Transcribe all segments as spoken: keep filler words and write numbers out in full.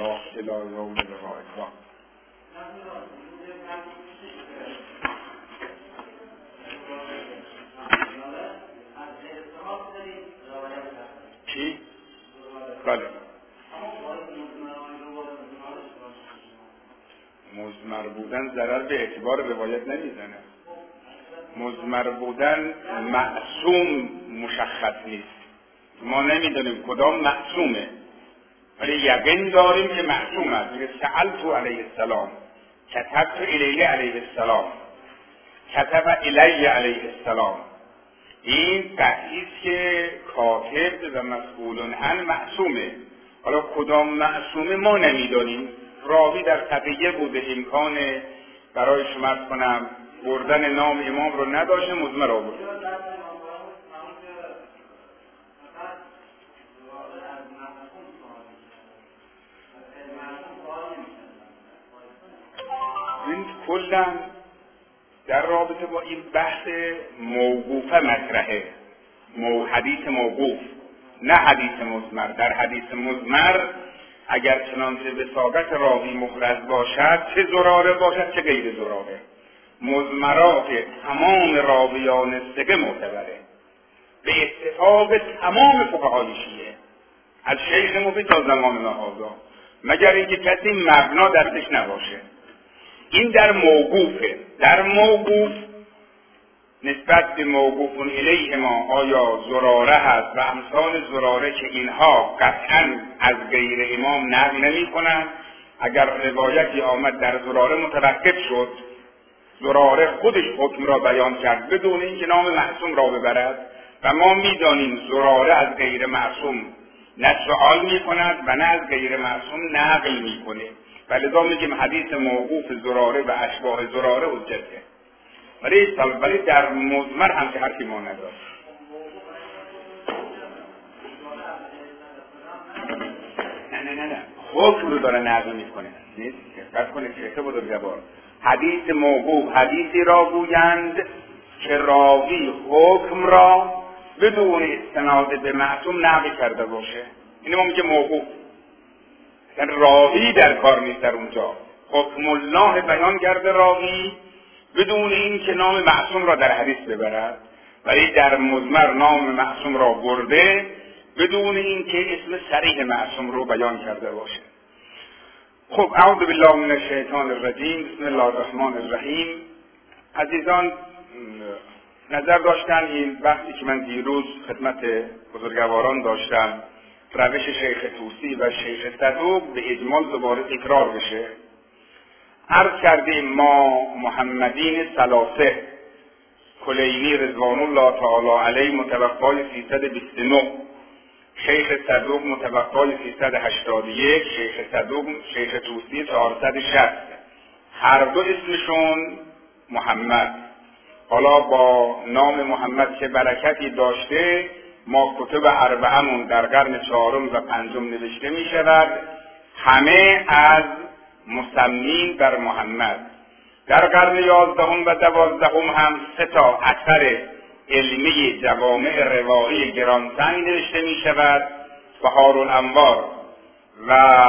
الله الی یوم القیامه. چی؟ بله. مضمر بودن ضرر به اعتبار روایت نمیزنه. مضمر بودن معصوم مشخص نیست. ما نمیدونیم کدام معصومه، ولی یقین داریم که معصوم است. میگه سألت علیه السلام، کتبت الیه علیه السلام، کتب الیه علیه السلام. این قطعی است که کاتب و مسئولون عن معصومه. حالا کدام معصومه ما نمیدانیم. راوی در تقیه بوده، امکان برای شما عرض کنم بردن نام امام رو نداشته، مضمر آورد. این کلا در رابطه با این بحث موقوفه مطرحه، مو حدیث موقوف، نه حدیث مضمر. در حدیث مضمر اگر چنانچه وساقت راوی محرز باشد، چه زراره باشد چه غیر زراره، مضمرات تمام راویان ثقه معتبره به اتفاق تمام فقهای شیعه از شیخ مفید تا زمان نهازا، مگر اینکه کسی مبنا درش نباشه. این در موقوفه. در موقوف نسبت به موقوفون الیه ما آیا زراره هست و امثال زراره که اینها قطعا از غیر امام نقل نمی کنند. اگر روایتی آمد در زراره متوقف شد، زراره خودش حکم را بیان کرد بدون اینکه نام معصوم را ببرد و ما میدانیم زراره از غیر معصوم نه سؤال می کند و نه از غیر معصوم نقل می کنه، ولذا میگیم حدیث موقوف زراره و اشباه زراره حجته. ولی ولی در مضمر هم که حرفی ما نداره. نه نه نه نه حکم رو داره نقل میکنه. نیست دقت کنید شیخ بزرگوار، حدیث موقوف حدیثی را گویند که راوی حکم را بدون استناد به معصوم نقل کرده باشه. اینو ما میگه موقوف. یعنی راوی در کار نیست، در اونجا حکم الله بیان کرده راوی بدون این که نام معصوم را در حدیث ببرد، ولی در مضمر نام معصوم را برده بدون این که اسم صریح معصوم رو بیان کرده باشه. خب اعوذ بالله من الشیطان الرجیم، بسم الله الرحمن الرحیم. عزیزان نظر داشتن این بحثی که من دیروز خدمت بزرگواران داشتم، روش شیخ طوسی و شیخ صدوق به اجمال دوباره تکرار بشه. عرض کردیم ما محمدین ثلاثه، کلینی رضوان الله تعالی علیه متوفای سیصد و بیست و نه، شیخ صدوق متوفای سیصد و هشتاد و یک، شیخ صدوق شیخ طوسی چهارصد و شصت، هر دو اسمشون محمد. حالا با نام محمد که برکتی داشته، ما کتب اربعمون در قرن چهارم و پنجم نوشته می شود، همه از مسمین در محمد. در قرن یازدهم و دوازدهم هم سه تا اثر علمی جوامع روایی گرانسنگ نوشته می شود، بهار الانوار و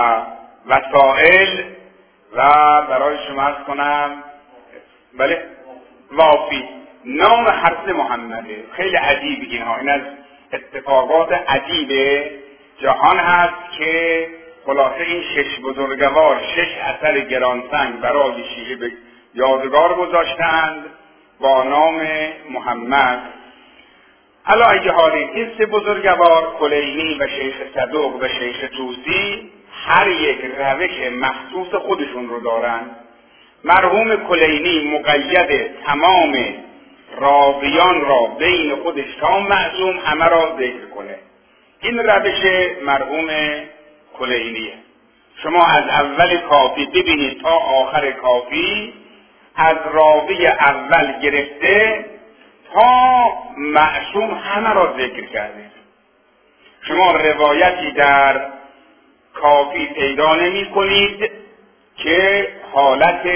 وسائل و برای شما عرض کنم بله وافی. نام هر سه محمده. خیلی عجیب اینها، این از اتفاقات عجیب جهان هست که خلاصه این شش بزرگوار شش اثر گرانسنگ برای شیعه به یادگار گذاشتند با نام محمد. علا ای حال این سه بزرگوار کلینی و شیخ صدوق و شیخ طوسی هر یک روش مخصوص خودشون رو دارند. مرحوم کلینی مقید تمام راویان را بین خودش تا معصوم همه را ذکر کنه. این روش مرحوم کلینیه. شما از اول کافی ببینید تا آخر کافی، از راوی اول گرفته تا معصوم همه را ذکر کرده. شما روایتی در کافی پیدا نمی کنید که حالت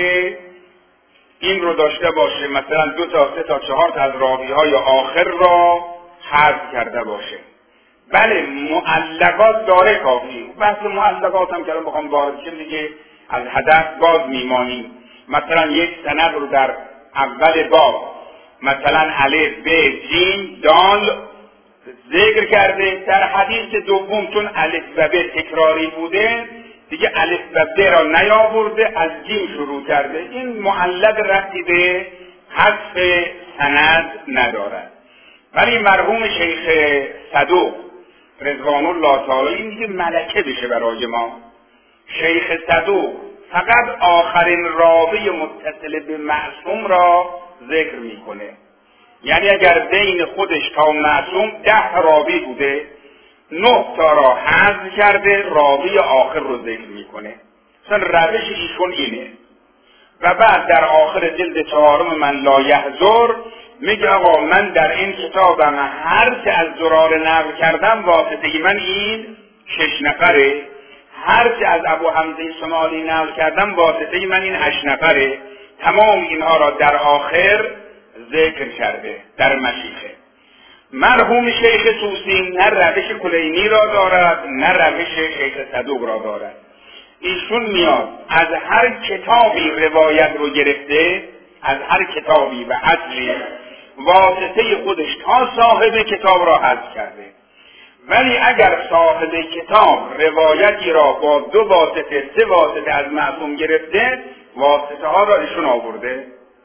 این رو داشته باشه، مثلا دو تا سه تا چهار تا از راوی های آخر را حذف کرده باشه. بله معلقات داره کافی. بحث معلقات هم که الان بخوام وارد شم دیگه از هدف باز میمانیم. مثلا یک سند رو در اول باب مثلا الف ب جیم دال ذکر کرده، در حدیث دوم چون الف و ب تکراری بوده دیگه الف و ب را نیاورده، از جیم شروع کرده. این معلق ربطی به حذف سند ندارد. ولی مرحوم شیخ صدوق رضوان الله تعالی این دیگه ملکه بشه برای ما. شیخ صدوق فقط آخرین راوی متصل به معصوم را ذکر میکنه. یعنی اگر بین خودش تا معصوم ده راوی بوده، نه تا را حذف کرده، راوی آخر رو ذکر میکنه. مثلا روش ایشون اینه. و بعد در آخر جلد چهارم من لا یحضر میگه آقا من در این کتابم هر که از زراره نقل کردم واسطه من این شش نفره، هر که از ابو حمزه شمالی نقل کردم واسطه من این هشت نفره. تمام اینها را در آخر ذکر کرده در مشیخه. مرحوم شیخ طوسی نه روش کلینی را دارد نه روش شیخ صدوق را دارد. ایشون میاد از هر کتابی روایت رو گرفته، از هر کتابی و اصلی واسطه خودش تا صاحب کتاب را حذف کرده. ولی اگر صاحب کتاب روایتی را با دو واسطه سه واسطه از معصوم گرفته، واسطه ها را ایشون آورده.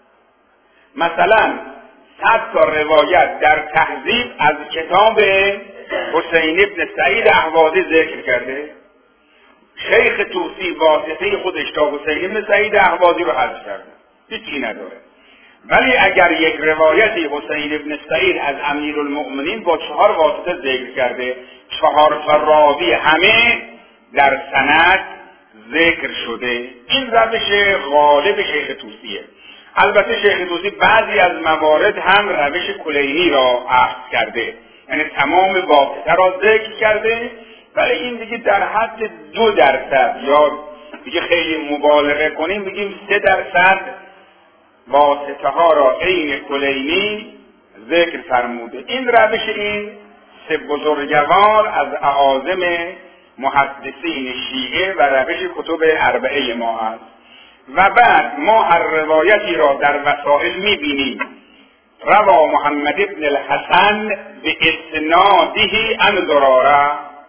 مثلا صد تا روایت در تهذیب از کتاب حسین ابن سعید اهوازی ذکر کرده، شیخ طوسی واسطه خودش تا حسین ابن سعید اهوازی رو حذف کرده، هیچی نداره. ولی اگر یک روایتی حسین ابن سعید از امیرالمؤمنین با چهار واسطه ذکر کرده، چهار تا راوی همه در سند ذکر شده، این روش غالب شیخ طوسیه. البته شیخ طوسی بعضی از موارد هم روش کلینی را اخذ کرده، یعنی تمام واسطه را ذکر کرده، ولی این دیگه در حد دو درصد یا دیگه خیلی مبالغه کنیم بگیم سه درصد واسطه ها را عین کلینی ذکر فرموده. این روش این سه بزرگوار از اعاظم محدثین شیعه و روش کتب اربعه ما است. و بعد ما هر روایتی را در وسائل میبینیم روا محمد ابن الحسن به اسناده عن زراره.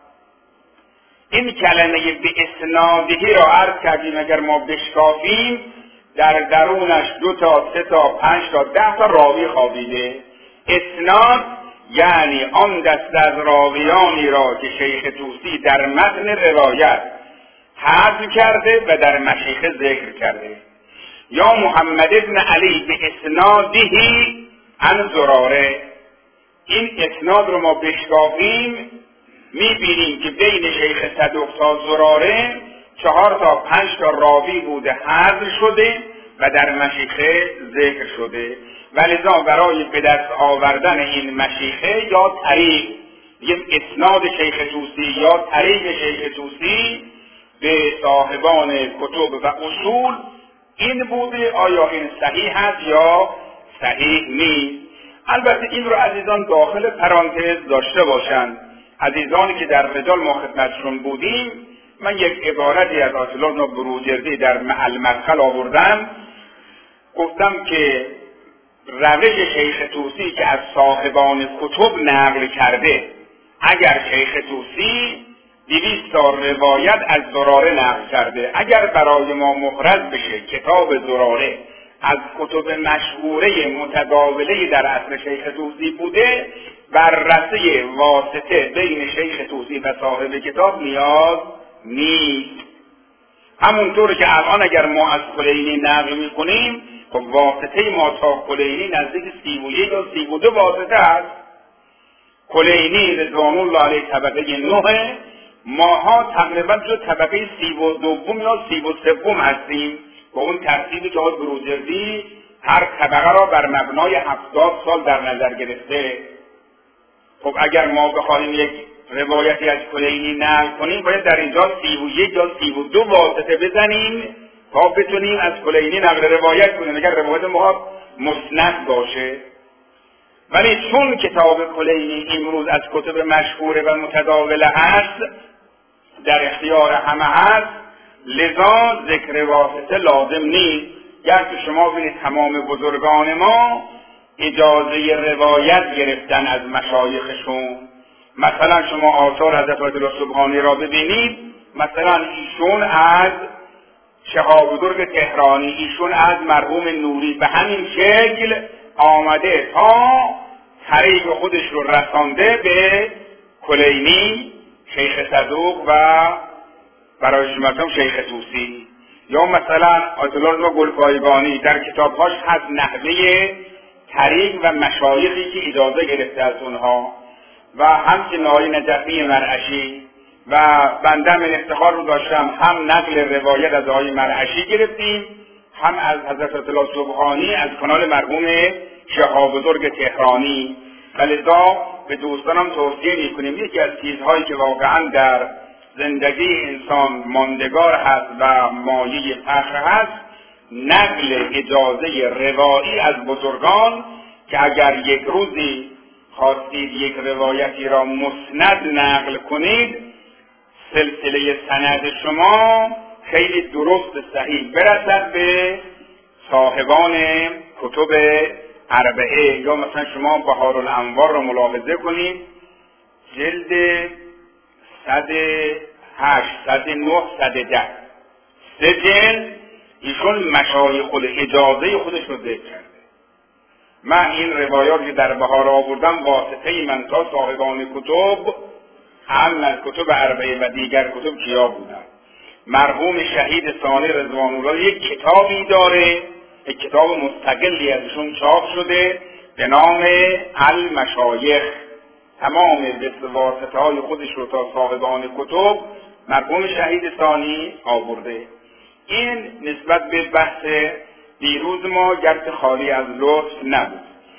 این کلمه به اسناده را عرض کردیم اگر ما بشکافیم در درونش دو تا سه تا پنج تا ده تا راوی خوابیده. اسناد یعنی آن دست از راویانی را که شیخ طوسی در متن روایت حذف کرده و در مشیخه ذکر کرده. یا محمد ابن علی به اسنادهی عن زراره. این اسناد رو ما بشکافیم میبینیم که بین شیخ صدوق تا زراره چهار تا پنج تا راوی بوده حذف شده و در مشیخه ذکر شده. ولذا برای به دست آوردن این مشیخه یا طریق یک اسناد شیخ طوسی یا طریق شیخ طوسی به صاحبان کتب و اصول این بوده آیا این صحیح است یا صحیح نیست. البته این رو عزیزان داخل پرانتز داشته باشند. عزیزانی که در رجال ما خدمتشون بودیم، من یک عبارتی از آیت الله بروجردی در المدخل آوردم، گفتم که روش شیخ طوسی که از صاحبان کتب نقل کرده، اگر شیخ طوسی دویست تا روایت از زراره نقل کرده، اگر برای ما محرز بشه کتاب زراره از کتب مشهوره متداوله در عصر شیخ طوسی بوده، بررسی واسطه بین شیخ طوسی و صاحب کتاب نیاز نیست. همونطور که الان اگر ما از کلینی نقل میکنیم، خب واسطه ما تا کلینی نزدیک سی و یک یا سی و دو واسطه است. کلینی رضوان الله علیه طبقه نه، ماها تقریبا جو طبقه سی و دوم یا سی و سوم هستیم با اون ترتیبی که آقای بروجردی هر طبقه را بر مبنای هفتاد سال در نظر گرفته. خب اگر ما بخواهیم یک روایتی از کلینی نقل کنیم باید در اینجا سی و یک یا سی و دو واسطه بزنیم تا بتونیم از کلینی نقل روایت کنیم، اگر روایت ما مسند باشه. ولی چون کتاب کلینی امروز از کتب مشهور و متداوله است، در اختیار همه هست، لذا ذکر واسطه لازم نیست. گرچه شما ببینید تمام بزرگان ما اجازه روایت گرفتن از مشایخشون. مثلا شما آثار حضرت آیت الله سبحانی را ببینید، مثلا ایشون از شهاب بزرگ تهرانی، ایشون از مرحوم نوری، به همین شکل آمده تا طریق خودش رو رسانده به کلینی، شیخ صدوق و برای شما شیخ طوسی. یا مثلا آیت الله گلپایگانی در کتابهاش هست نحوه طریق و مشایخی که اجازه گرفته از اونها، و همچنین آقای نجفی مرعشی. و بنده من افتخار رو داشتم هم نقل روایت از آقای مرعشی گرفتیم، هم از حضرت آیت الله سبحانی از کانال مرحوم شهاب بزرگ تهرانی. ولذا به دوستانم توصیه میکنیم یکی از چیزهایی که واقعا در زندگی انسان ماندگار هست و مایه فخر هست، نقل اجازه روایی از بزرگان، که اگر یک روزی خواستید یک روایتی را مسند نقل کنید، سلسله سند شما خیلی درست صحیح برسد به صاحبان کتب اربعه. یا مثلا شما بهارالانوار را ملاحظه کنید، جلد صد هشت، صد نه، صد ده، سه جلد ایشون مشایخ خود اجازه خودش رو ذکر کرده. من این روایات که در بهار آوردم واسطه من تا صاحبان کتب، هم از کتب اربعه و دیگر کتب کیا بودن. مرحوم شهید ثانی رضوان الله یک کتابی داره، یک کتاب مستقلی ازشون چاپ شده به نام المشایخ، تمام واسطه های خودش رو تا صاحبان کتب مرحوم شهید ثانی آورده. این نسبت به بحث دیروز ما گرچه خالی از لطف نبود.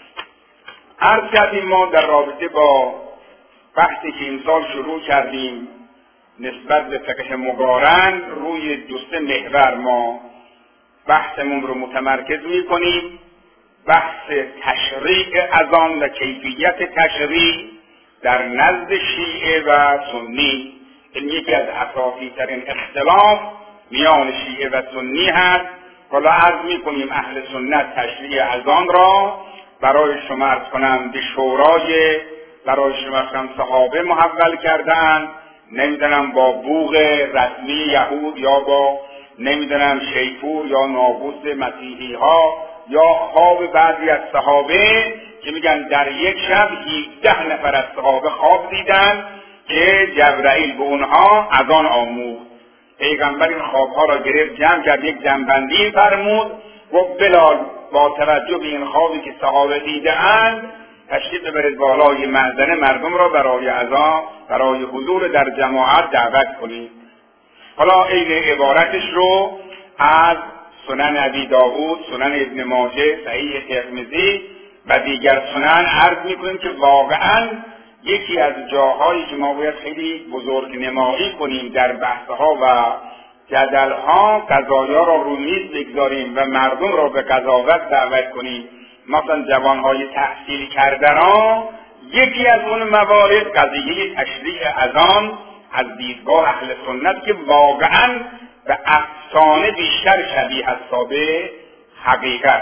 عرض کردیم ما در رابطه با بحثی که این سال شروع کردیم نسبت به فقه مقارن، روی دو سه محور ما بحثمون رو متمرکز می کنیم. بحث تشریع اذان و کیفیت تشریع در نزد شیعه و سنی. این یکی از اساسی ترین اختلاف میان شیعه و سنی هست. حالا عرض می کنیم اهل سنت تشریع اذان را برای شما عرض کنم به شورای برای شما هم صحابه محول کردن، نمیدونم با بوق رسمی یهود یا با نمیدونم شیپور یا ناقوس مسیحی ها یا خواب بعضی از صحابه که میگن در یک شب هفده نفر از صحابه خواب دیدن که جبرائیل به اونها اذان آموخت. پیغمبر این خوابها را گرفت، جمع کرد، یک جنبندی فرمود، گفت بلال با توجه به این خوابی که صحابه دیده‌اند تشریف ببرید بالای معزنه، مردم را برای اذان برای حضور در جماعت دعوت کنید. حالا این عبارتش رو از سنن ابی داود، سنن ابن ماجه، صحیح ترمذی و دیگر سنن عرض میکنیم که واقعا یکی از جاهایی که ما باید خیلی بزرگ نمایی کنیم در بحثها و جدلها، قضایا را رو میز بگذاریم و مردم را به قضاوت دعوت کنیم. مثلا جوانهای تحصیل کردن ها، یکی از اون موارد قضیه تشریع اذان از دیدگاه اهل سنت که واقعا به افسانه بیشتر شبیه است به حقیقت.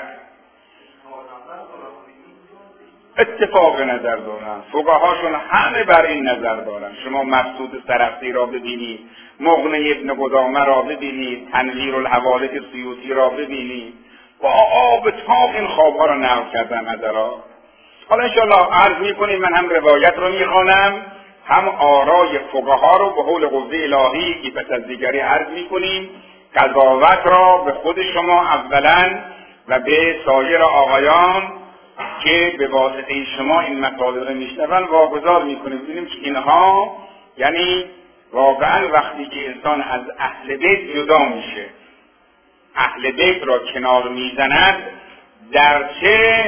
اتفاق نظر دارن فقهاشون، همه بر این نظر دارن. شما مقصود سرخسی را ببینید، مغنی ابن قدامه را ببینید، تنویر الحوادث سیوطی را ببینید، با آب تاب این خوابها را نقل کردن نظرها. حالا انشاءالله عرض میکنیم، من هم روایت رو میخوانم هم آرای فقها رو به قول قوه الهی که پس از دیگری عرض میکنیم. قضاوت را به خود شما اولا و به سایر آقایان که به واسطه شما این مطالب رو میشنون واگذار میکنیم. ببینیم که اینها یعنی واقعا وقتی که انسان از اهل بیت جدا میشه، اهل بیت را کنار میزند، در چه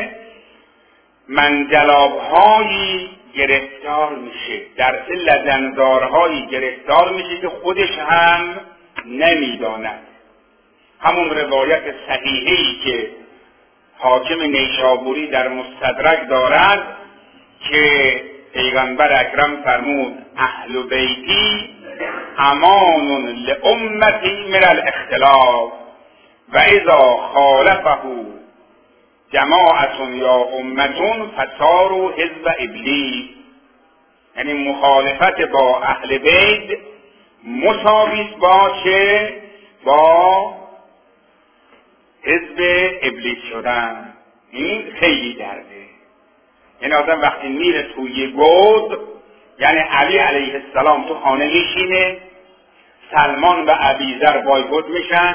منجلابهایی گرفتار میشه، در چه لجنزارهایی گرفتار میشه که خودش هم نمیداند. همون روایت صحیحی که حاکم نیشابوری در مستدرک دارد که پیغمبر اکرم فرمود اهل بیتی امان لامتی من الاختلاف و اذا خالفه جماعت یا امتون فصاروا حزب ابلیس. یعنی مخالفت با اهل بیت مساویست با چه؟ با حزب ابلیس شدن. این خیلی درده. یعنی آدم وقتی میره توی گود، یعنی علی علیه السلام تو خانه میشینه، سلمان و ابیذر بایکوت میشن،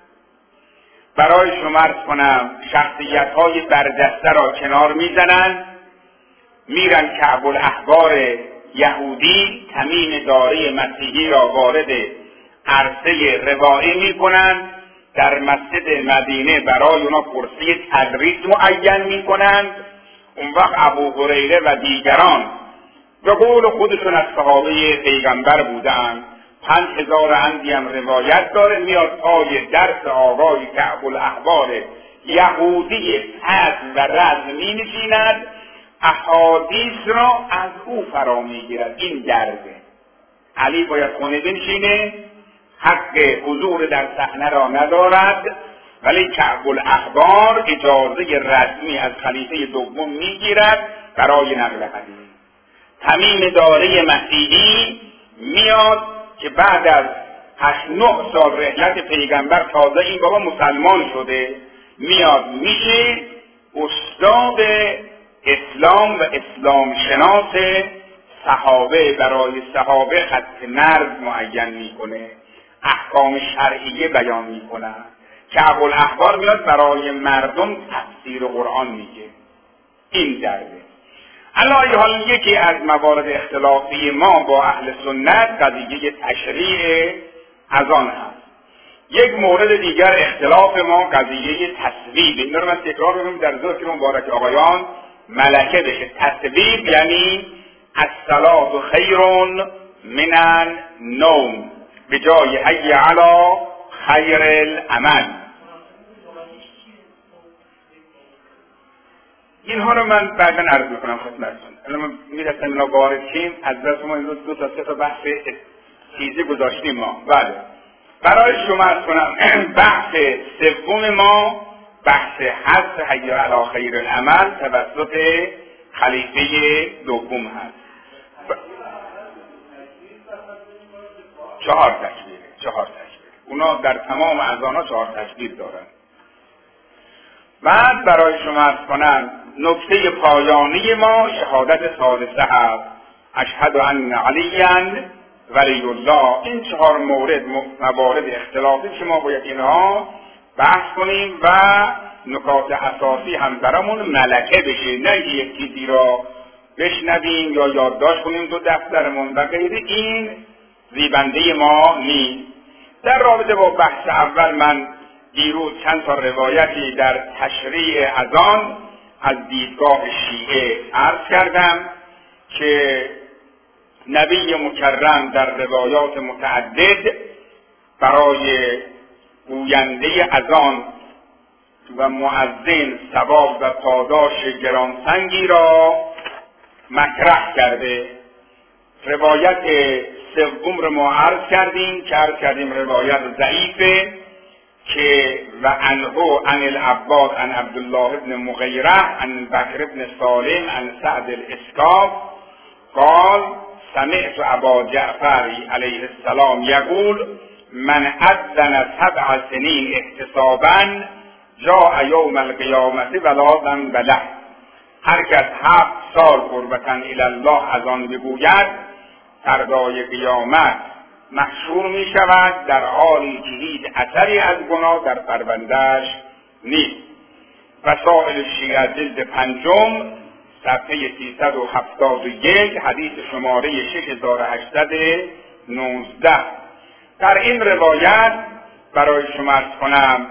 برای شما عرض کنم شخصیت های برجسته را کنار میزنن، میرن کعب الاحبار یهودی تمیم داره مسیحی را وارد عرصه روایی میکنن، در مسجد مدینه برای اونا کرسی تدریس معین میکنند. اون وقت ابو هریره و دیگران به قول خودشون از صحابه پیغمبر بودند، پنج هزار اندی هم روایت داره، میاد پای درس آقای کعب الاحبار یهودی حزم و رزم می نشیند، احادیث را از او فرا میگیرد. این درده. علی باید خونه بنشینه، حق حضور در صحنه را ندارد، ولی کعب الاحبار اجازه رسمی از خلیفه دوم میگیرد برای نقل حدیث. تمیم داره مسیحی میاد که بعد از هشت نه سال رحلت پیغمبر تازه این بابا مسلمان شده، میاد میشه استاد اسلام و اسلام شناس صحابه، برای صحابه خط نرد معین میکنه، احکام شرعیه بیان میکنه. کعب الاحبار میاد برای مردم تفسیر قرآن میگه. این درده. علی حال یکی از موارد اختلافی ما با اهل سنت قضیه تشریع اذان هست. یک مورد دیگر اختلاف ما قضیه تصویب. این رو من تکرار بگم در ذکر مبارک آقایان ملکه بشه. تصویب یعنی الصلاة خیر من النوم، به جای حی علی خیر العمل. اینها رو من بعدا عرض میکنم خدمتتون. الان ما میرسیم الا وارد شیم، از دست ما امروز دو تا سه تا بحث چیزی گذاشتیم ما. بله. برای شما عرض کنم بحث سوم ما بحث حذف حی علی خیر العمل توسط خلیفه دوم هست. ب... چهار تکبیر، چهار تکبیر. اونا در تمام اذانا چهار تکبیر دارن. بعد برای شما عرض کنم نکته پایانی ما شهادت ثالثه هست، اشهد ان علیاً ولی الله. این چهار مورد موارد اختلافی که ما باید اینها بحث کنیم و نکات اساسی هم برامون ملکه بشه، نه یک چیزی را بشنویم یا یادداشت کنیم تو دفترمون و غیره. این زیبنده ما نیست. در رابطه با بحث اول من دیروز چند تا روایتی در تشریع اذان از دیدگاه شیعه عرض کردم که نبی مکرم در روایات متعدد برای گوینده اذان و مؤذن ثواب و پاداش گرانسنگی را مطرح کرده. روایت سوم رو ما عرض کردیم که عرض کردیم روایت ضعیفه که و عنه عن العباس عن عبدالله ابن مغیره عن بکر ابن سالم عن سعد الاسکاف قال سمعت ابا جعفر علیه السلام یقول من اذن سبع سنین احتسابا جاء یوم القیامت ولا ذنب له. هر کس هفت سال قربتا الی الله از آن بگوید فردای قیامت محشور می شود در حالی که هیچ اثری از گناه در پرونده‌اش نیست. وسائل شیعه جلد پنجم صفحه سیصد و هفتاد و یک حدیث شماره شش هزار و هشتصد و نوزده. در این روایت برای شما عرض کنم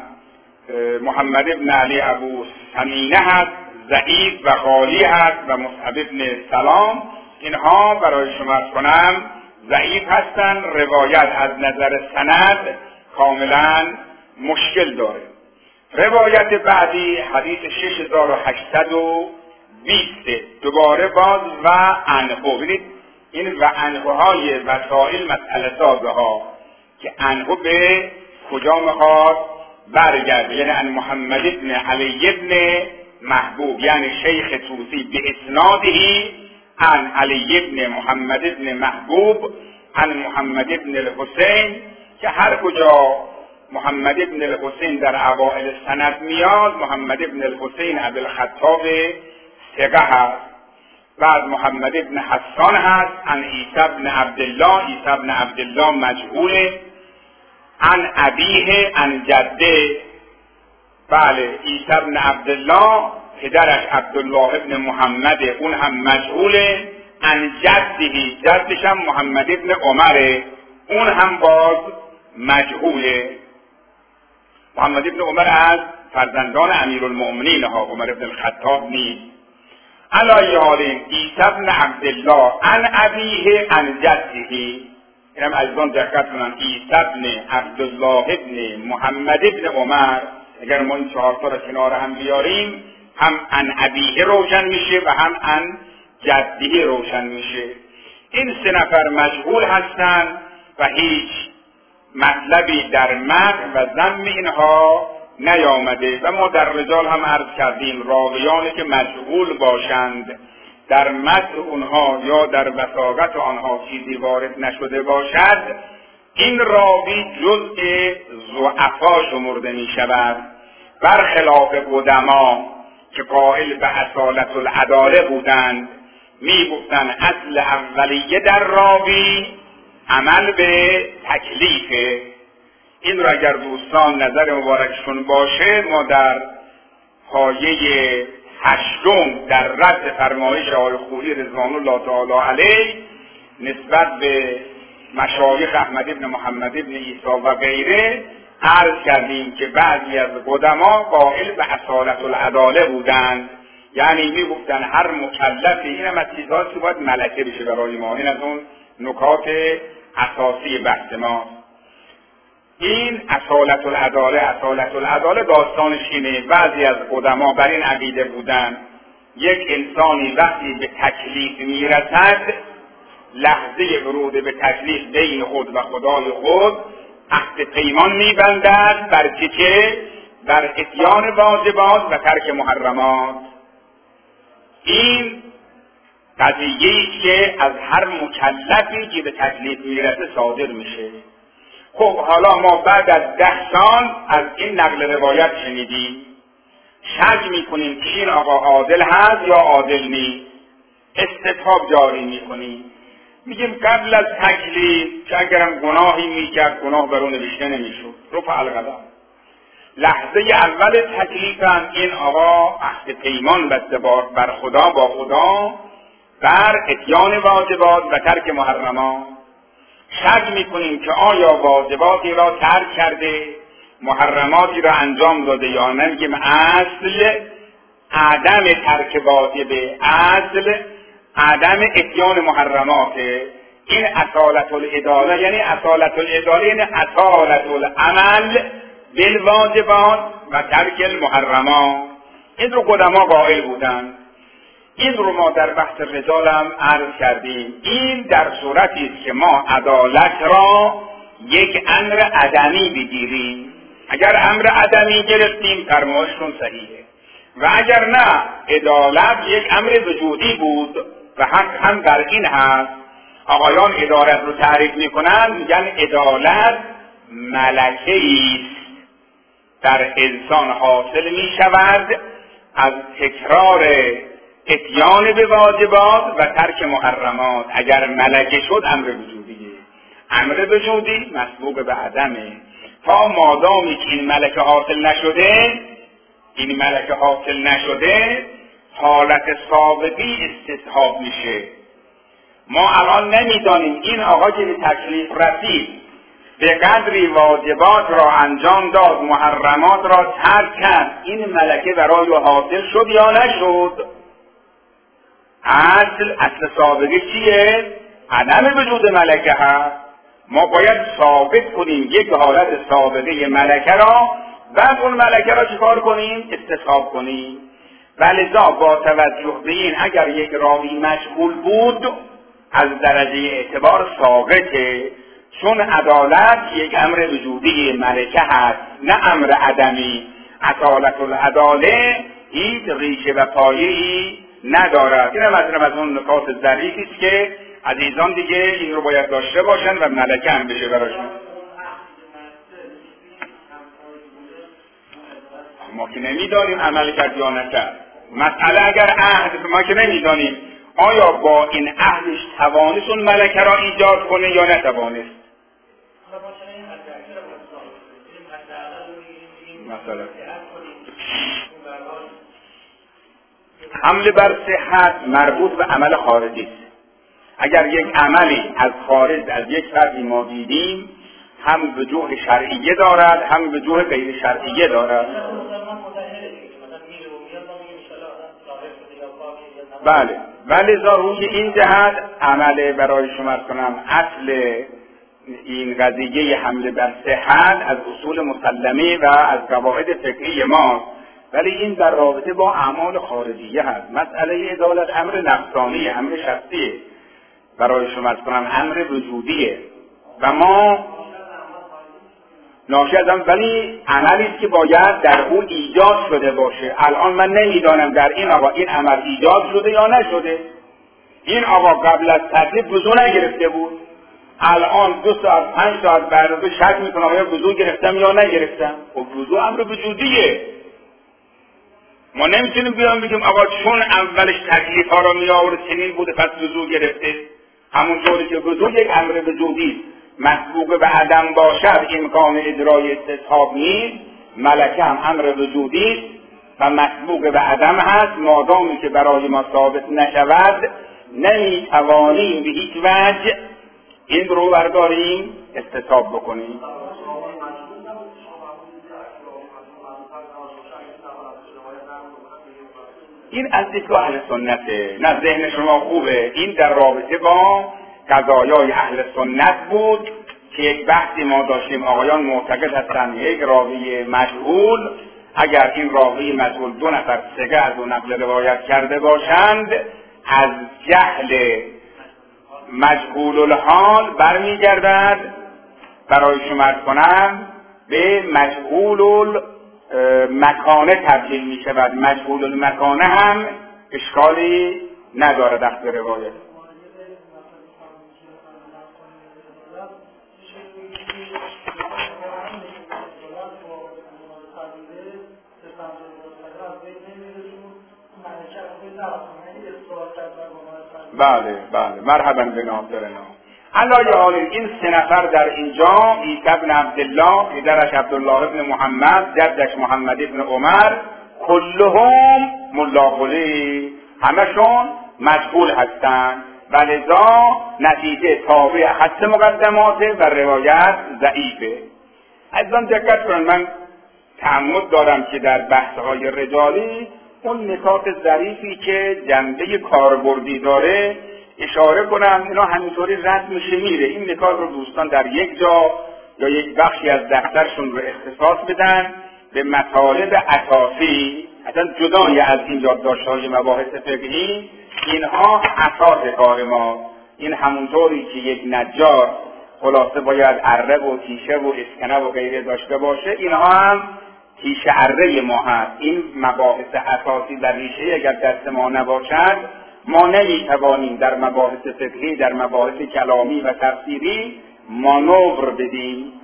محمد ابن علی ابو سمینه هست، ضعیف و غالی هست و مصعب ابن سلام، اینها برای شما عرض کنم ضعیف هستند. روایت از نظر سند کاملا مشکل داره. روایت بعدی حدیث شش هزار و هشتصد و بیست دوباره باز و عنه. ببینید این و عنه های وسائل مسئله سازه ها که عنه به کجا میخواد برگرده، یعنی عن محمد ابن علی ابن محبوب، یعنی شیخ طوسی به اسنادهی عن علی ابن محمد ابن محبوب عن محمد ابن الحسین، که هر کجا محمد ابن الحسین در اوائل سند میاد محمد ابن الحسین ابوالخطاب ثقه هست، بعد محمد ابن حسان هست، عن عیسی ابن عبدالله، عیسی ابن عبدالله مجهوله، عن ابیه عن جده، بله عیسی ابن عبدالله پدرش عبدالله ابن محمد اون هم مجهوله، عن جدهی جدش هم محمد ابن عمره اون هم باز مجهوله. محمد ابن عمر از فرزندان امیرالمؤمنین ها، عمر ابن الخطاب نیست. علی حالین عیسی ابن عبدالله عن ابیه عن جدهی، اینم از اون دقت کنن، عیسی ابن عبدالله ابن محمد ابن عمر. اگر ما این چهار تا را کنار هم بیاریم هم عن ابیه روشن میشه و هم عن جدهی روشن میشه. این سه نفر مجهول هستند و هیچ مطلبی در متن و ذم اینها نیامده و ما در رجال هم عرض کردیم راویانی که مجهول باشند در متن اونها یا در وثاقت آنها چیزی وارد نشده باشد، این راوی جزء ضعفا شمرده می شود، برخلاف قدما که قائل به اصالت العداله بودند، می گفتند اصل اولیه در راوی عمل به تکلیفه. این را اگر دوستان نظر مبارکشون باشه ما در پایه هشتم در رد فرمایش آقای خویی رضوان الله تعالی علیه نسبت به مشایخ احمد ابن محمد ابن عیسی و غیره عرض کردیم که بعضی از قدما قائل به اصالت العداله بودند، یعنی می گفتن هر مکلفی، این هم از چیزهاست که باید ملکه بشه برای ما، این از اون نکات اساسی بحث ما. این اصالت العداله اصالت العداله داستانش اینه، بعضی از قدما بر این عقیده بودن یک انسانی وقتی به تکلیف میرسد لحظه ورود به تکلیف بین خود و خدای خود عهد پیمان میبندد بر چه؟ بر اتیان واجبات و ترک محرمات. این قضیه‌ای که از هر مکلفی که به تکلیف میرسه صادر میشه. خب حالا ما بعد از ده سال از این نقل روایت شنیدیم، شک میکنیم که این آقا عادل هست یا عادل نیست، استتاب جاری میکنیم، میگیم قبل از تکلیف که اگرم گناهی میکرد گناه بر اون نوشته نمیشد، رفع القلم. لحظه اول تکلیف هم این آقا عهد پیمان بسته بر خدا با خدا بر اتیان واجبات و ترک محرمات. شک میکنیم که آیا واجباتی را ترک کرده محرماتی را انجام داده یا نه. میگیم اصل عدم ترک واجبه، اصل عدم اتیان محرماته. این اصالت العداله، یعنی اصالت العداله یعنی اصالت العمل بالواجبات و ترک المحرمات. این رو قدما قائل بودند. این رو ما در بحث رجال هم عرض کردیم. این در صورتی است که ما عدالت را یک امر عدمی بگیریم. اگر امر عدمی گرفتیم فرمایشتون صحیحه، و اگر نه عدالت یک امر وجودی بود و حق هم در این هست. آقایان عدالت رو تعریف میکنن میگن عدالت ملکه است در انسان حاصل میشود از تکرار اتیان به واجبات و ترک محرمات. اگر ملکه شد امر وجودیه، امر وجودی مسبوق به عدمه. تا مادامی که این ملکه حاصل نشده این ملکه حاصل نشده حالت سابقی استصحاب میشه. ما الان نمیدانیم این آقا که به تکلیف رسید به قدری واجبات را انجام داد محرمات را ترک کرد، این ملکه برای حاصل شد یا نشد. اصل اصل سابقه چیه؟ عدم وجود ملکه هست. ما باید ثابت کنیم یک حالت سابقه ملکه را بعد اون ملکه را چیکار کنیم؟ استصحاب کنیم. ولذا با توجه به این اگر یک راوی مشغول بود از درجه اعتبار ساقطه، چون عدالت یک امر وجودی ملکه هست نه امر عدمی. اصالت العداله هیچ ریشه و پایه‌ای ندارد. این هم از اون نکات ظریفی است که عزیزان دیگه این رو باید داشته باشن و ملکه هم بشه براشون. ما که نمیدانیم عمل کرد یا نکرد. مسئله اگر عهد ما که نمیدانیم آیا با این عهدش توانست اون ملکه را ایجاد کنه یا نتوانست. مثلا حمل بر صحت مربوط به عمل خارجی است. اگر یک عملی از خارج از یک فردی ما دیدیم هم وجوه شرعیه دارد هم وجوه غیر شرعیه دارد. بله ولی روی این جهت عمل برای شما کنم اصل این قضیه حمل بر صحت از اصول مسلمه و از قواعد فقهی ما، ولی این در رابطه با اعمال خارجیه هست. مسئله عدالت امر نفسانی، امر شخصیه، برای شما کنم امر وجودیه و ما ناشی از هم، ولی عملی است که باید در اون ایجاد شده باشه. الان من نمیدانم در این آقا این عمل ایجاد شده یا نشده. این آقا قبل از تکلیف وضو نگرفته بود، الان دو ساعت پنج ساعت بعد از شک میکنم آیا وضو گرفتم یا نگرفتم. خب وضو امر وجودیه. ما نمیتونیم بیان بگیم آقا چون اولش تکلیف ها را می آورد چنین بوده پس وضو گرفته. همونطوری که وضو یک امر وجودی مسبوق به عدم باشد امکان اجرای استصحاب نیست، ملکه هم امر وجودی و مسبوق به عدم هست. مادامی که برای ما ثابت نشود نمیتوانیم به هیچ وجه این رو برداریم استصحاب بکنیم. این از دیدگاه اهل سنته، نه ذهن شما خوبه. این در رابطه با قضایای اهل سنت بود که یک بحثی ما داشتیم. آقایان معتقد هستند یک راوی مجهول، اگر این راوی مجهول دو نفر سگه از اون نقل روایت کرده باشند، از جهل مجهول الحال برمیگردد برای شما کنم به مجهول مکانه تبدیل می شود. مجهول المکانه هم اشکالی نداره دست روایت. بله بله مرحبا به ناظرنا. علای حال این سه نفر در اینجا، عیسی ابن عبدالله، پدرش عبدالله ابن محمد، جدش محمد ابن عمر، کلهم ملاقلی، همشون مجهول هستند و لذا نتیجه تابع حدس مقدماته و روایت ضعیفه. از آن دقت کنن، من تعمد دارم که در بحث‌های رجالی اون نکات ظریفی که جنبه کاربردی داره اشاره کنم، اینا همینطوری رد میشه میره. این نکات رو دوستان در یک جا یا یک بخشی از دفترشون رو اختصاص بدن به مطالب اساسی، اصلا جدای از این یادداشت‌های مباحث فقهی. اینها اساس کار ما. این همونطوری که یک نجار خلاصه باید اره و تیشه و اسکنه و غیره داشته باشه، اینها هم تیشه اره ما هست. این مباحث اساسی در ریشه اگر دست ما نباشد، ما نمیتوانیم در مباحث فقهی، در مباحث کلامی و تفسیری مانور بدیم.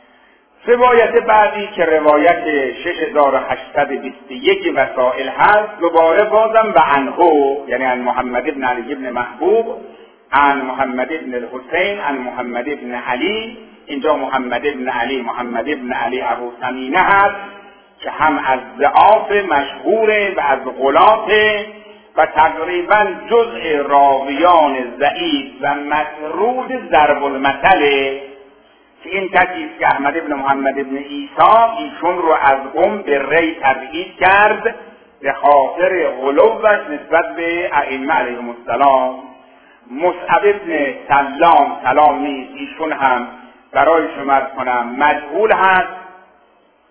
روایت بعدی که روایت شش هزار و هشتصد و بیست و یک وسائل هست، دوباره بازم و عنهو، یعنی عن محمد ابن علی ابن محبوب، عن محمد ابن الحسین، عن محمد ابن علی. اینجا محمد ابن علی محمد ابن علی ابو سمینه هست که هم از ضعاف مشهوره و از غلاط و تقریبا جزء راویان ضعیف و مطرود ضرب المثله، که این کسی که احمد ابن محمد ابن عیسی ایشون رو از قم به ری تبعید کرد به خاطر غلوش نسبت به ائمه علیهم السلام. مصعب ابن سلام سلام نیست، ایشون هم برای شما کنم مجهول هست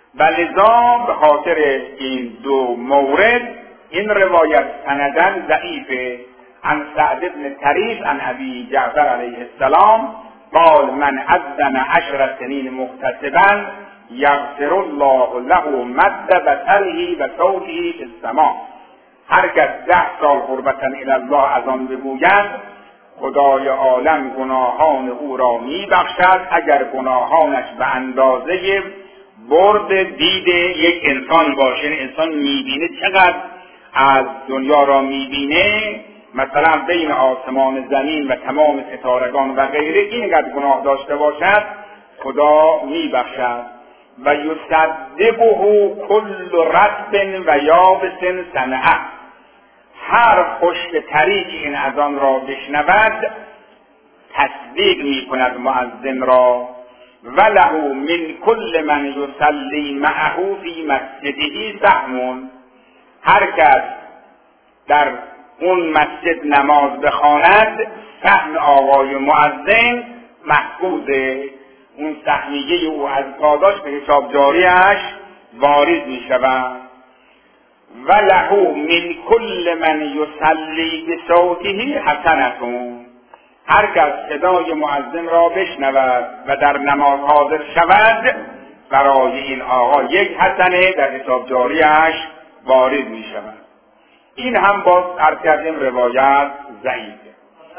و لذا به خاطر این دو مورد این روایت سندن ضعیفه. عن سعد بن طریق عن ابی جعفر علیه السلام قال من اذن عشر سنین محتسبا یغفر الله له مد بصره و صوته فی السماء. هر کس ده سال قربتا الی الله از آن بگوید خدای عالم گناهان او را میبخشد اگر گناهانش به اندازه برد دید یک انسان باشه. این انسان میبینه چقدر از دنیا را میبینه، مثلا بین آسمان زمین و تمام ستارگان و غیره، اینقدر گناه داشته باشد خدا میبخشد. و یصدقه کل رطب و یابس سمعه. هر خشک طریق این اذان را بشنود تصدیق می کند مؤذن را. وله من کل من یصلی معه فی مسجده سهم. هر کس در اون مسجد نماز بخواند سهم آقای مؤذن محفوظه، اون سهمیه او از پاداش به حساب جاریش وارد می شود. وله من کل من یصلی بصوته حسنتون. هر کس صدای مؤذن را بشنود و در نماز حاضر شود برای این آقا یک حسنه در حساب جاریش وارد می شود. این هم باز عرض کردیم روایت ضعیفه.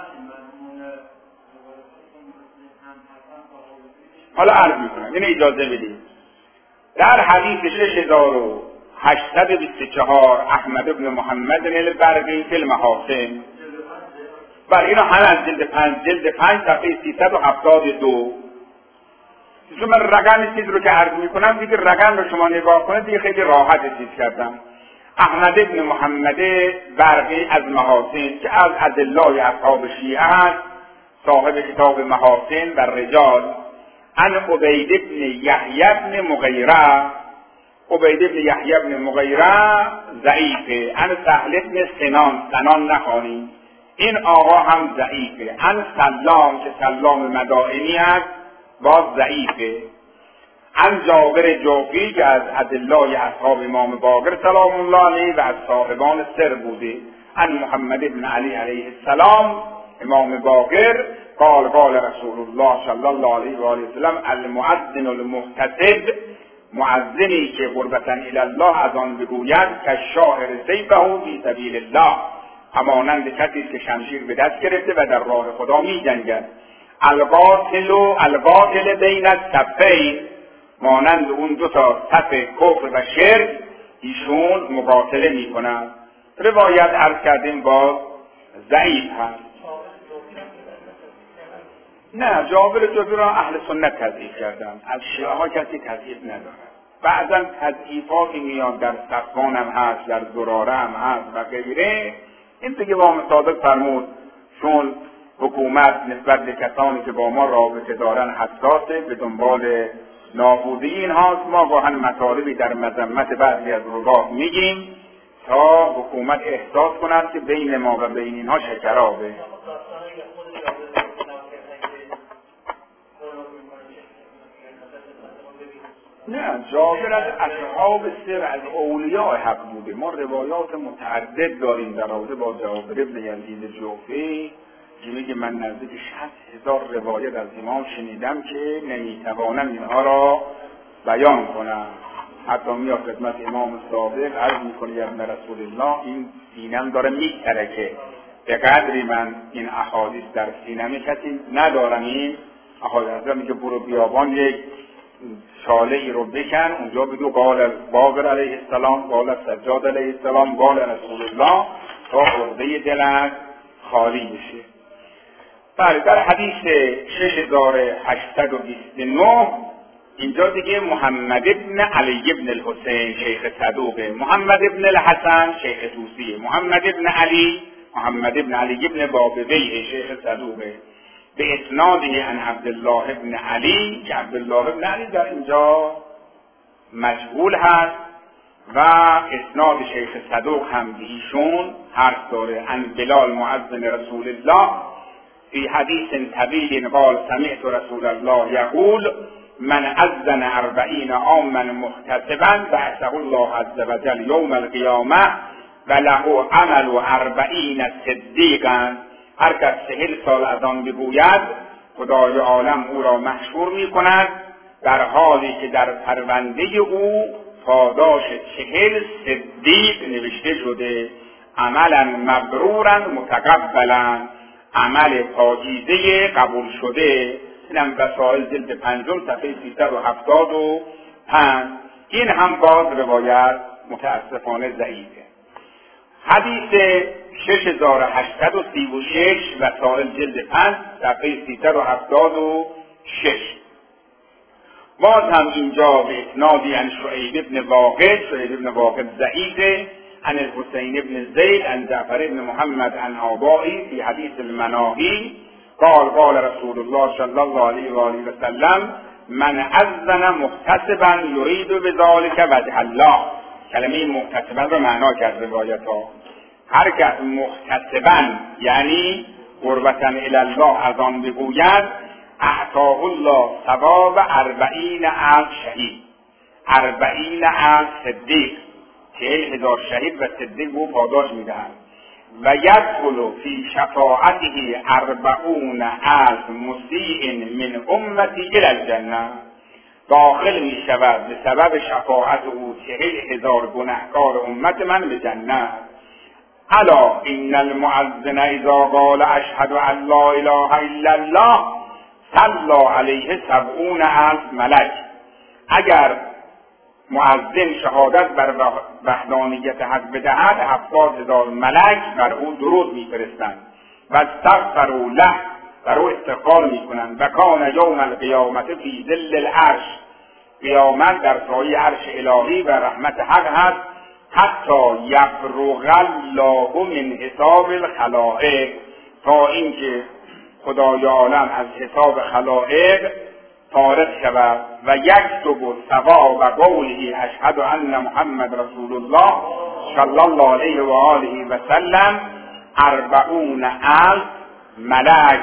حالا عرض می کنم، این اجازه بدید. در حدیث شش هزار و هشتصد و بیست و چهار احمد بن محمد البرقی فی المحاسن، بله اینا همه از جلد پنج جلد پنج صفحه سیصد و هفتاد و دو. چون من رقم چیز رو که عرض می کنم دیگه رقم رو شما نگاه کنید دیگه خیلی راحت چیز کردم. احمد بن محمد برقی از محاسن که از ادلای اصحاب شیعه است، صاحب کتاب محاسن و رجال. عن عبید بن یحیی بن مغیره. عبید بن یحیی بن مغیره ضعیفه. عن سهل بن سنان، سنان نخوانید، این آقا هم ضعیفه. عن سلام که سلام مدائنی است باز ضعیفه. عن جابر جوفی که از ادلای اصحاب امام باقر سلام الله علیه و از صاحبان سر بوده. عن محمد بن علی علیه السلام امام باقر قال قال رسول الله صلی الله علیه و آله وسلم المؤذن المحتسب، مؤذنی که قربتا الی الله از آن بگوید که شاهر سیفه فی سبیل الله، همانند کسی که شمشیر به دست گرفته و در راه خدا می جنگد. القاتل و القاتل بین الصفین، مانند اون دو تا صف کفر و شرک ایشون مقاتله می کنند. روایت عرض کردیم باز ضعیف هست. نه، جابر جوفی را اهل سنت تضعیف کردن، از شیعه ها کسی تضعیف ندارد. بعضا تضعیفاتی میاد در صفوان هم هست، در زراره هم هست و غیره. این دیگه با صادق فرمود چون حکومت نسبت به کسانی که با ما رابطه دارن حساسه، به دنبال نابودی این هاست. ما گاهن مطالبی در مذمت بعضی از رواه میگیم تا حکومت احساس کند که بین ما و بین اینها شکرابه. نه، جابر از اصحاب سر، از اولیاء حق بوده. ما روایات متعدد داریم در رابطه با جابر ابن یزید جوفی که میگه من نزدیک شصت هزار روایت از امام شنیدم که نمیتوانم اینها را بیان کنم. حتی میاد خدمت امام صادق عرض میکنه یا ابن رسول الله این سینم داره میترکه، به قدری من این احادیث در سینم کسی ندارم. این احادیث حضرت میگه برو بیابان یک شاله ای رو بکن، اونجا بگو قال باقر علیه السلام، قال سجاد علیه السلام، قال رسول الله، تا عرضه دلت خالی بشه. بله، در حدیث شش هزار و هشتصد و بیست و نه اینجا دیگه محمد ابن علی ابن الحسین شیخ صدوقه، محمد ابن الحسن شیخ توسیه، محمد ابن علی محمد ابن علی ابن بابویه شیخ صدوقه، به اسناده عن عبدالله ابن علی که عبدالله ابن علی در اینجا مجهول هست و اسناد شیخ صدوق هم به ایشون حرف داره. عن بلال مؤذن رسول الله فی حدیث طویل قال سمعت رسول الله یقول من اذن اربعین عاما محتسبا بعثه الله عز وجل یوم القیامه و له عمل اربعین صدیقا. هر کس چهل سال اذان بگوید خدای عالم او را محشور می کند در حالی که در پرونده او پاداش چهل صدیق نوشته شده. عملا مبرورا متقبلا، عمل پاکیزه قبول شده. اینم وسائل جلد پنجم صفحه سیصد و هفتاد و پنج. این هم باز روایت متاسفانه ضعیفه. حدیث شش هزار و هشتصد و سی و شش وسائل جلد پنج صفحه سیصد و هفتاد و شش. باز هم اینجا به اسنادی عن شعیب ابن واقد، شعیب ابن واقد ضعیفه، عن الحسین ابن زید عن جعفر ابن محمد عن آبایی فی حدیث المناهی قال قال رسول الله صلی الله علیه و آله و سلم من اذن محتسبا یرید بذلک وجه الله. کلمه محتسبا رو معنا کرد روایت ها. هر کس محتسبا یعنی قربتا الی الله از آن بگوید اعطاه الله ثواب اربعین الف شهید، اربعین الف صدیق، چهل هزار شهید و صدیق او پاداش میدهند. و یدخل فی شفاعته اربعون الف مسیء من امتی الی الجنه. داخل می شود به سبب شفاعت او چهل هزار گنهکار امت من به جنت. الا ان المؤذن اذا قال اشهد ان لا اله الا الله صلی علیه سبعون الف ملک. اگر مؤذن شهادت بر وحدانیت حق بدهد هفتاد هزار ملک بر او درود میفرستند و استغفروا له، بر او استغفار میکنند. و کان یوم القیامت فی ظل العرش، قیامت در سایه عرش الهی و رحمت حق هست. حتی یفرغ الله من حساب الخلائق، تا اینکه خدای عالم از حساب خلائق فارغ شود. و یکتب ثواب قوله اشهد ان محمد رسول الله صلی الله علیه و آله و سلم اربعون الف ملک،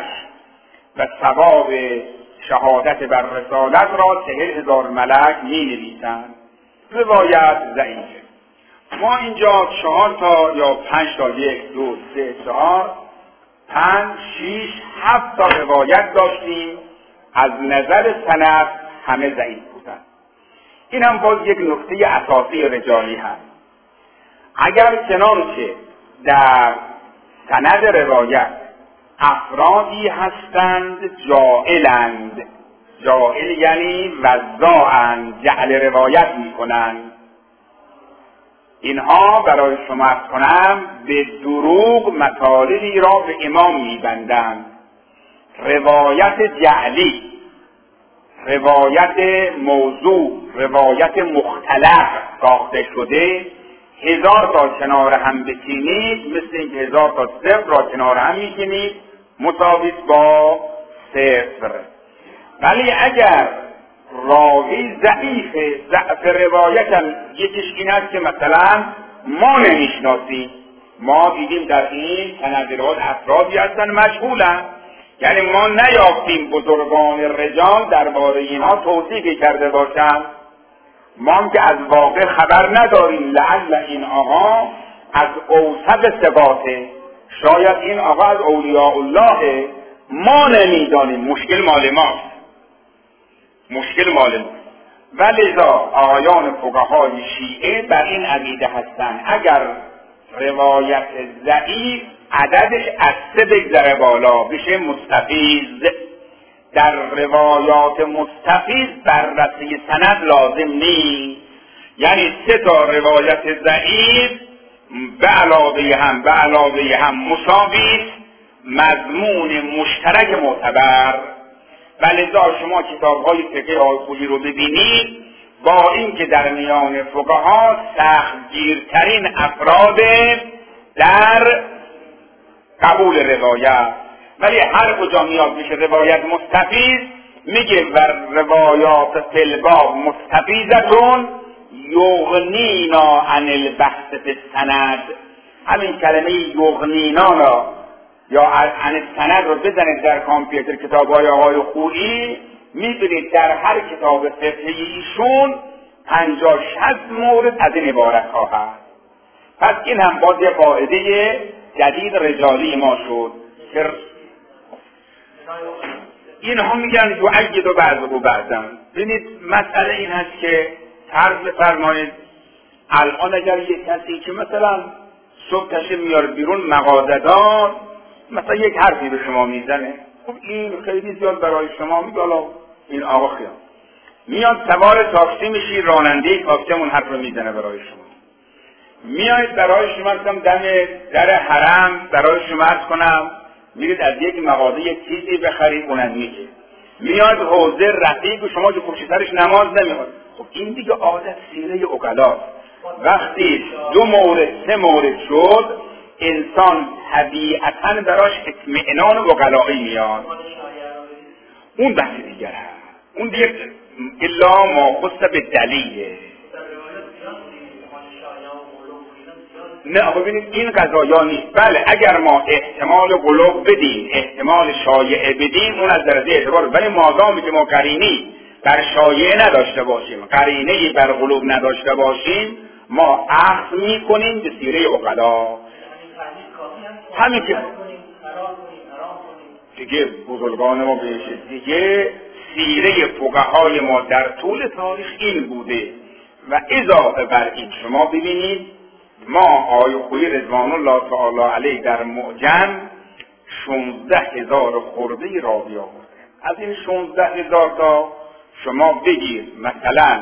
و ثواب شهادت بر رسالت را چهل هزار ملک می نویسند. روایت ضعیفه. ما اینجا چهار تا یا پنج تا، یک دو سه چهار پنج شیش هفت تا روایت داشتیم از نظر سند همه ضعیف بودند. این هم باز یک نکته اساسی رجالی هست. اگر چنانچه در سند روایت افرادی هستند جاهلند، جاهل یعنی وضاعند، جهل روایت میکنند، اینها برای شما عرض کنم به دروغ مطالبی را به امام میبندند. روایت جعلی، روایت موضوع، روایت مختلف ساخته شده، هزار تا کنار هم بچینید مثل اینکه هزار تا صفر را کنار هم میچینید مساوی با صفر. ولی اگر راوی ضعیفه، ضعف روایت هم یکیش این است که مثلا ما نمیشناسیم، ما دیدیم در این سندرات افرادی هستن مشغولن، یعنی ما نیافتیم بزرگان رجال درباره اینها توصیف کرده باشند، ما هم که از واقع خبر نداریم. لعل این آقا از اوسط ثقاته، شاید این آقا از اولیاء الله، ما نمیدانیم. مشکل مال ماست، مشکل مال ماست. ولذا آقایان فقهای شیعه بر این عقیده هستند اگر روایت ضعیف عددش از سه بگذره بالا بشه مستفیض. در روایات مستفیض بررسی سند لازم نیست، یعنی سه تا روایت ضعیف به علاوه هم به علاوه هم مساوی مضمون مشترک معتبر. ولذا شما کتاب‌های فقه آیخویی رو ببینید، با اینکه در میان فقها سختگیرترین افراد در قبول روایت، ولی هر کجا میاد میشه روایت مستفیض میگه و روایات فلباب مستفیضتون یغنینا عن البحث فی السند. همین کلمه یغنینا را یا عن السند رو بزنید در کامپیوتر کتاب‌های آقای خویی میبینید در هر کتاب فقهی ایشون پنجاه شصت مورد از این عبارت ها هست. پس این هم باز یه قاعده جدید رجالی ما شد که اینها میگن یؤید بعضه بعضا. ببینید مسئله این هست که فرض بفرمایید الان اگر یک کسی که مثلا صبح تشریف میاره بیرون مغازه‌دار مثلا یک حرفی به شما میزنه، خب این خیلی زیاد برای شما میگه حالا این آقا خیام میاد سوار تاکسی میشی، راننده تاکسیمون حرف رو میزنه برای شما، میاید برای شما مثلا دم در حرم برای شما عرض کنم میرید از یک مغازه یک چیزی بخرید اونم میگه، میاد حوضه رفیق و شما جو پشت سرش نماز نمیخواد. خب این دیگه عادت سیره عقلا. وقتی دو مورد سه مورد شد انسان طبیعتاً براش اطمئنان عقلایی میاد. اون بحث دیگر هست، اون دیگه الا ما خص به دلیله. نه ببینید این قضایا نیست. بله اگر ما احتمال قلوب بدیم احتمال شایعه بدیم اون از درجه اعتبار، ولی مادامی که ما قرینی بر شایعه نداشته باشیم قرینه‌ای بر قلوب نداشته باشیم ما اخذ میکنیم به سیره عقلا. همین که دیگه بزرگان ما بهش دیگه سیره فقهای ما در طول تاریخ این بوده. و اضافه بر این شما ببینید ما آقای خویی رضوان الله تعالی علیه در معجم شانزده هزار خورده راوی آورده. از این شانزده هزار تا شما بگیر مثلا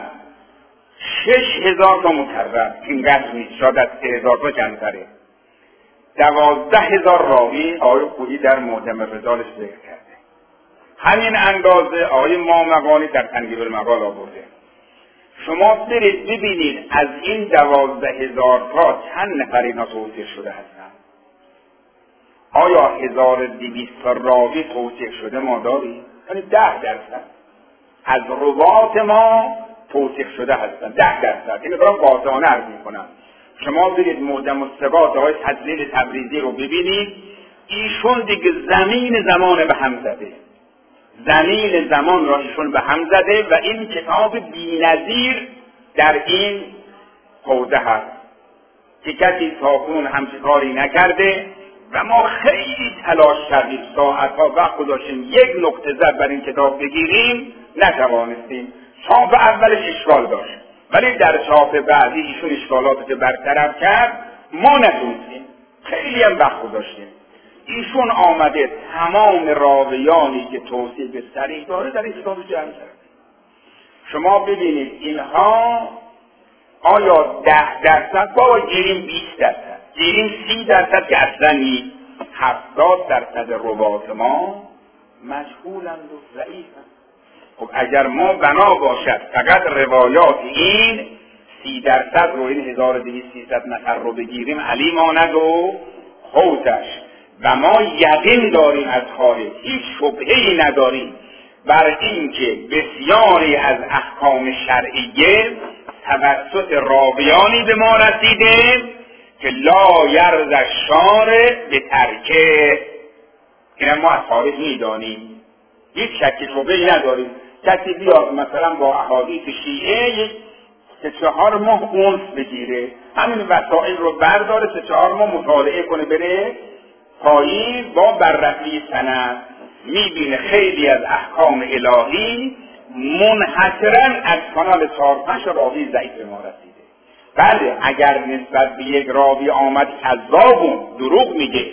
شش هزار تا مکرر، اینقدر نیست، شاید از سه هزار تا کمتره، دوازده هزار راوی آقای خویی در معجم رجالش ذکر کرده. همین اندازه آقای مامقانی در تنگیب المقال آورده. شما برید ببینید از این دوازده هزار تا چند نفر اینا توصیح شده هستن. آیا هزار دویست تا راوی توصیح شده ما داریم؟ یعنی ده درصد از روات ما توصیح شده هستن، ده درصد. این برام قاطعانه عرض میکنم. شما برید معجم الثقات آقای تجلیل تبریزی رو ببینید، ایشون دیگه زمین زمان به هم زده، زمین زمان را ایشون به هم زده و این کتاب بی‌نظیر در این حوزه هست که کسی تاکنون همچه کاری نکرده و ما خیلی تلاش کردیم، ساعتها وقت گذاشتیم یک نقطه زد بر این کتاب بگیریم، نتوانستیم. چاپ اولش اشکال داشت ولی در چاپ بعدی ایشون اشکالات که برطرف کرد ما نتونستیم، خیلی هم وقت گذاشتیم. ایشون آمده تمام راویانی که توصیف به صریح داره در این کتاب جمع کرد. شما ببینید اینها آیا ده درصد بابا گیریم بیست درصد گیریم سی درصد که اصلا نیست، هفتاد درصد روات ما مجهولند و ضعیفند. خب اگر ما بنا باشد فقط روایات این سی درصد رو این هزار و دویست سیصد نفر رو بگیریم علی ماند و خوتش و ما یقین داریم از خارج هیچ شبهه‌ای نداریم بر اینکه بسیاری از احکام شرعیه توسط راویانی به ما رسیده که لا یرض الشارع به ترکه، این ما از خارج میدانیم، هیچ شک شبهه‌ای نداریم. کسی بیاد مثلا با احادیث شیعه سه چهار ماه اونس بگیره، همین وسائل رو برداره سه چهار ماه مطالعه کنه بره پایین با بررسی سند میبینه خیلی از احکام الهی منحصرا از کانال چهار پنج راوی ضعیف ما رسیده. بله اگر نسبت به یک راوی آمد کذابون دروغ میگه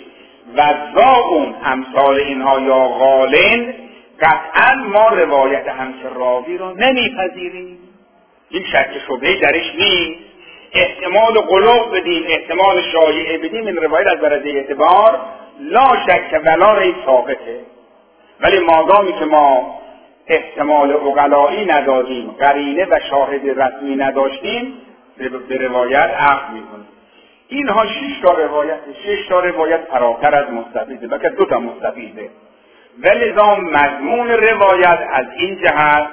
وذابون امثال اینها یا غالن، قطعا ما روایت همچه راوی رو نمیپذیریم، این شک شبهه درش نیست. احتمال غلوب بدیم احتمال شایعه بدیم این روایت از درجه اعتبار لا شک ولا ریب ثابته، ولی مادامی که ما احتمال عقلایی ندادیم قرینه و شاهد رسمی نداشتیم به روایت اخذ میکنیم. اینها شش تا روایت شش تا روایت فراتر از مستفیده، بلکه دو تا مستفیده، ولذا مضمون روایت از این جهت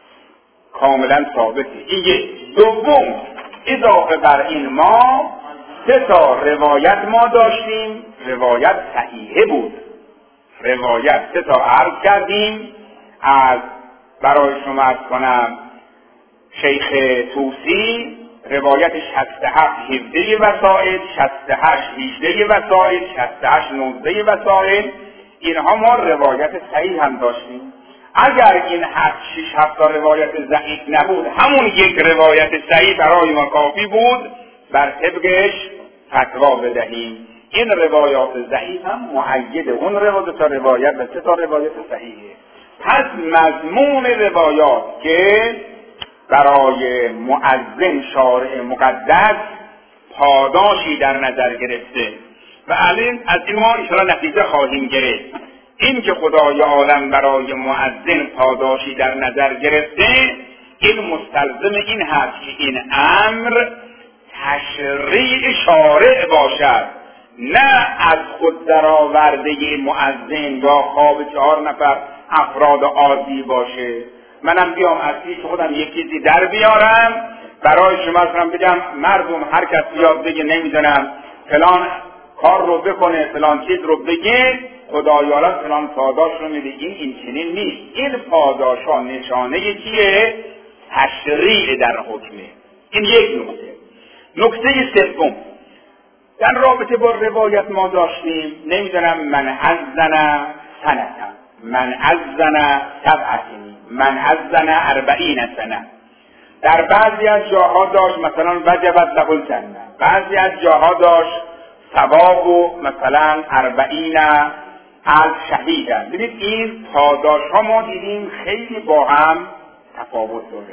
کاملا ثابته. این یک. دوم اضافه بر این ما سه تا روایت ما داشتیم، روایت صحیحه بود. روایت سه تا عرض کردیم از برای شما عرض کنم شیخ طوسی روایت شصت و هفت هفده وسائل، شصت و هشت هجده وسائل، شصت و هشت نوزده وسائل، اینها ما روایت صحیح هم داشتیم. اگر این هفت شش هفت روایت ضعیف نبود، همون یک روایت صحیح برای ما کافی بود بر طبقش فتوا بدهیم. این روایات ضعیف هم مؤید اون روایت تا روایت و سه تا روایت صحیحه. پس مضمون روایات که برای مؤذن شارع مقدس پاداشی در نظر گرفته و الان از این ما انشاءالله نتیجه خواهیم گرفت. این که خدای عالم برای مؤذن پاداشی در نظر گرفته، این مستلزم این هست که این امر تشریع شارع باشد، نه از خود درآورده مؤذن یا خواب چهار نفر افراد عادی باشه. منم بیام از پیش خودم یک چیزی در بیارم برای شما اصلا بگم مردم هر کس بیاد بگه نمیدونم فلان کار رو بکنه، فلان چیز رو بگه، خدایالا فلان پاداش رو میده. این این چنین نیست. این پاداش ها نشانه چیه؟ تشریع در حکمه. این یک نکته. نکته سوم در رابطه با روایت ما داشتیم نمیدونم من ازن سنتم، من ازن سبعتنی، من ازن اربعین سنه. در بعضی از جاها داشت مثلا وجبت له الجنه، بعضی از جاها داشت ثواب و مثلا اربعین الف شهیدن. ببینید این پاداش ها ما دیدیم خیلی با هم تفاوت داره.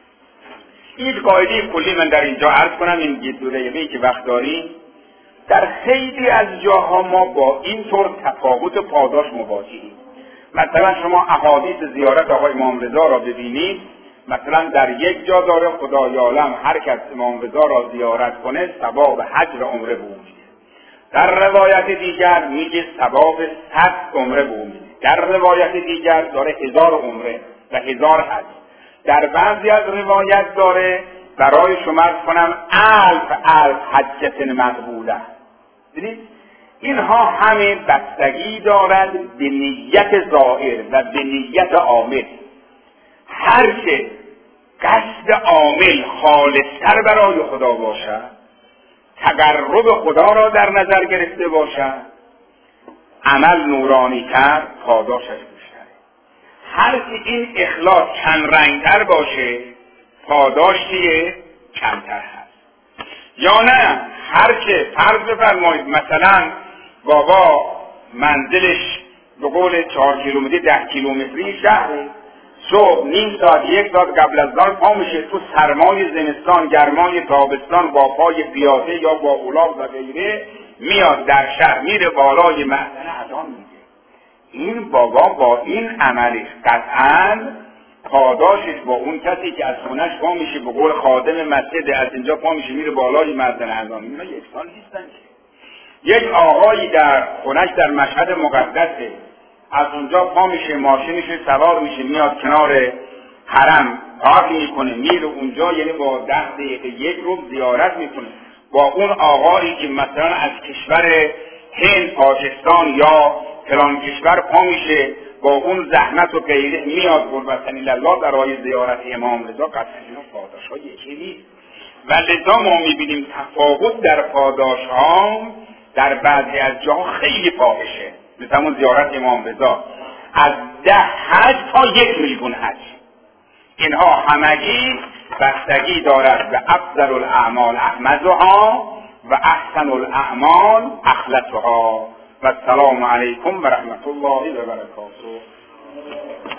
این قاعده کلی من در اینجا عرض کنم، این یه دو دقیقه‌ای که وقت داریم. در خیلی از جاها ما با این طور تفاوت پاداش مواجهیم. مثلا شما احادیث زیارت آقای امام رضا را ببینید، مثلا در یک جا داره خدای عالم هر کس امام رضا را زیارت کنه ثواب حج و عمره به او میده. در روایت دیگر میگه ثواب صد عمره به او میده. در روایت دیگر داره هزار عمره و هزار حج. در بعضی از روایت داره برای شما کنم الف الف حجت مقبوله. ببینید اینها همه بستگی دارد به نیت ظاهر و به نیت عامل. هر که قصد عامل خالص‌تر برای خدا باشد، تقرب خدا را در نظر گرفته باشد، عمل نورانی‌تر، پاداشش بیشتره. هر که این اخلاص چند رنگ‌تر باشه، پاداشی کمتر هست. یا نه هر که فرض بفرمایید مثلا بابا منزلش به قول چهار کیلومتری ده کیلومتری شهره، صبح نیم ساعت یک ساعت قبل از ظهر پا میشه تو سرمای زمستان گرمای تابستان با پای پیاده یا با الاغ و غیره میاد در شهر میره بالای معدن اذان میده. این بابا با این عملش قطعاً پاداشش با اون کسی که از خونش پا میشه به قول خادم مسجد از اینجا پا میشه میره بالای معدن اذان، اینا یکسان نیستن که. یک آقایی در خونش در مشهد مقدسه، از اونجا پا میشه ماشینش سوار میشه میاد کنار حرم پارک میکنه میره اونجا، یعنی با ده دقیقه یک روز زیارت میکنه. با اون آقایی که مثلا از کشور هند، پاکستان یا فلان کشور پا میشه با اون زحمت و غیره میاد قربتن الله برای زیارت امام رضا، قطعا اینا پاداش ها یکی نیست. و لذا ما میبینیم تفاوت در پاداش ها در بعضی از جاها خیلی فاحشه. مثل همون زیارت امام رضا از ده حج تا یک میلیون حج، اینها همگی بستگی دارد به افضل الاعمال احمدها و احسن الاعمال اخلصها. و السلام علیکم و رحمت الله و برکاته.